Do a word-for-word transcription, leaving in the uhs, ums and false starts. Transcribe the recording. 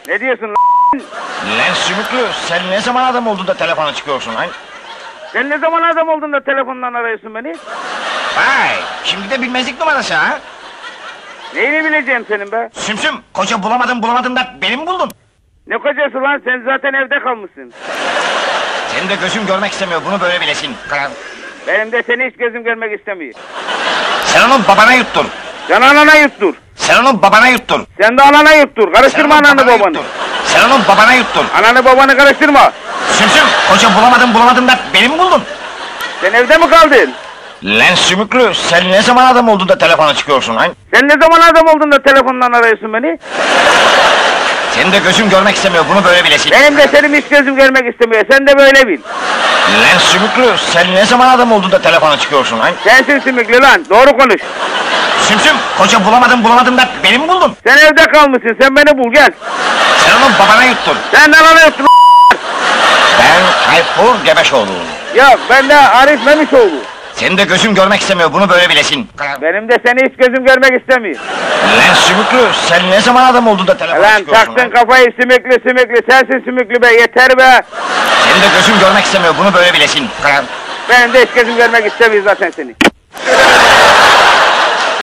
Ne diyorsun lan? Lan sümüklü, sen ne zaman adam oldun da telefona çıkıyorsun lan? Sen ne zaman adam oldun da telefondan arıyorsun beni? Vay, şimdi de bilmezlik numarası ha? Neyini bileceğim senin be? Sümsüm, koca bulamadın bulamadın da beni mi buldun? Ne kocası lan, sen zaten evde kalmışsın. Senin de gözüm görmek istemiyor, bunu böyle bilesin. Benim de seni hiç gözüm görmek istemiyor. Sen onu babana yuttur. Sen anana yuttur. Sen onu babana yuttur. Sen de anana yuttur. Sen Karıştırma onu ananı babana babanı. yuttur. Sen onu babana yuttur. Ananı babanı karıştırma. Sümsüm, koca bulamadın bulamadın da beni mi buldun? Sen evde mi kaldın? Lan sümüklü, sen ne zaman adam oldun da telefona çıkıyorsun lan? Sen ne zaman adam oldun da telefondan arıyorsun beni? Senin de gözüm görmek istemiyor, bunu böyle bilesin. Benim de senin hiç gözüm görmek istemiyor. Sen de böyle bil. Lan sümüklü, sen ne zaman adam oldun da telefona çıkıyorsun lan? Sensin sümüklü lan. Doğru konuş. Sümsüm, koca bulamadın bulamadın da beni mi buldun? Sen evde kalmışsın. Sen beni bul gel. Sen onu babana yuttur. Sen de anana yuttur. Ben Tayfur Gebeşoğlu. Ya ben de Arif Memişoğlu. Senin de gözüm görmek istemiyor, bunu böyle bilesin. Benim de seni hiç gözüm görmek istemiyor. Lan sümüklü, sen ne zaman adam oldun da telefona Lan çıkıyorsun taktın lan? kafayı sümüklü sümüklü. Sensin sümüklü be, yeter be. Senin de gözüm görmek istemiyor, bunu böyle bilesin. Benim de hiç gözüm görmek istemiyor zaten seni.